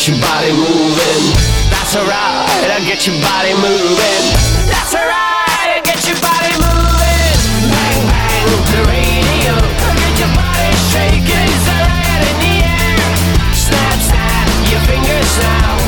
get your body moving. That's alright, I'll get your body moving. That's alright, I'll get your body moving. Bang, bang, the radio, I'll get your body shaking. It's alright in the air. Snap, snap, your fingers now.